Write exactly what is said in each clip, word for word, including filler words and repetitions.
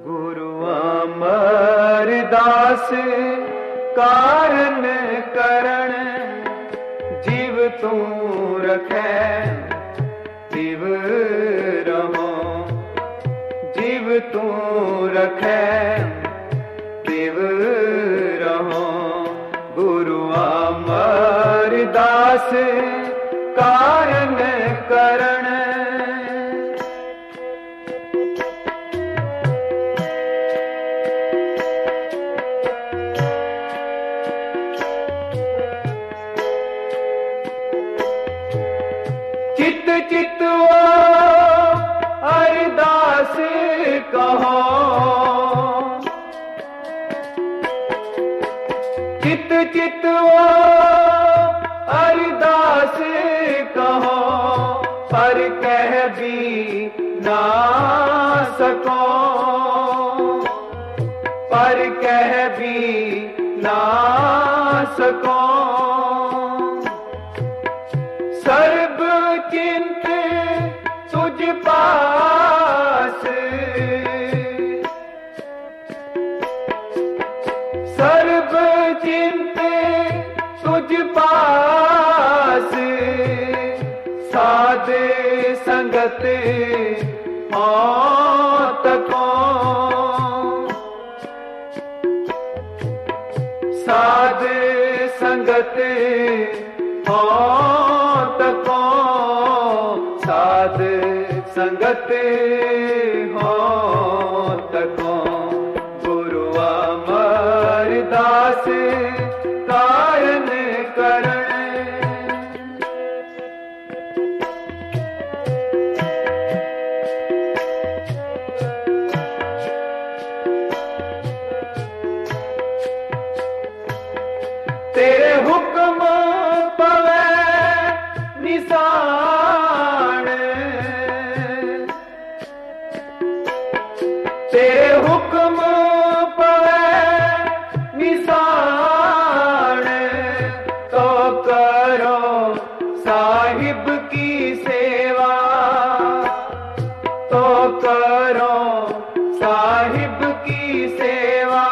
गुरु अमरदास कारण करण जीव तू रखे दिव रहो जीव तू रखे दिव रहो गुरु अमरदास कारण करण चित चित वो अरदास कहो चित चित वो अरदास कहो पर कह भी ना सको पर कह भी ना सको सर्व चिंत तुझ पास सर्व चिंत तुझ पास साध संगत हो तको साध संगत हो तको साध संगत हो तको गुरु अमरदास कारण करण तेरे हुक्म पवे निशान तेरे हुक्म पवे निशान तो करो साहिब की सेवा तो करो साहिब की सेवा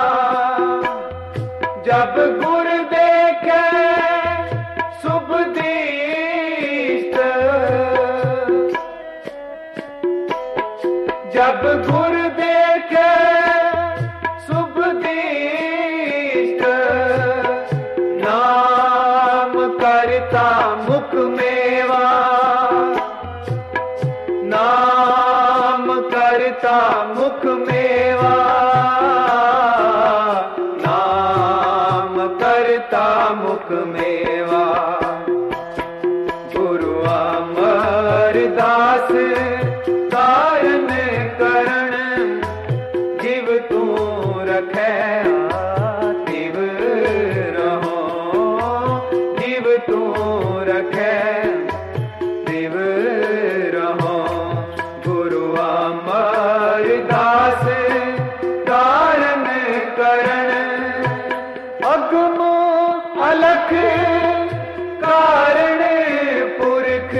जब गुर देखे शुभ दृष्ट जब गुर देखे शुभ दृष्ट नाम करता मुख मेवा नाम करता मुख मेवा करता मुख मेवा गुरु अमरदास कारण करण जीव तू रखे दिव रहो जीव तू रखे दिव रहो गुरु अमरदास कारण करण अगम अलख कारण पुरख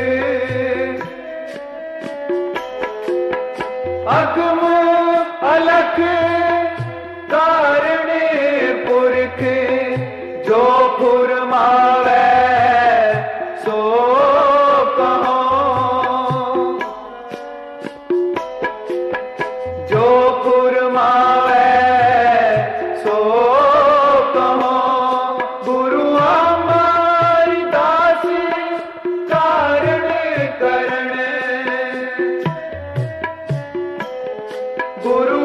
अगम अलख कारण पुरख जो फुरमावे सो कहो जो फुरमावे सो कहो गुरु अमरदास कारण करण गुरु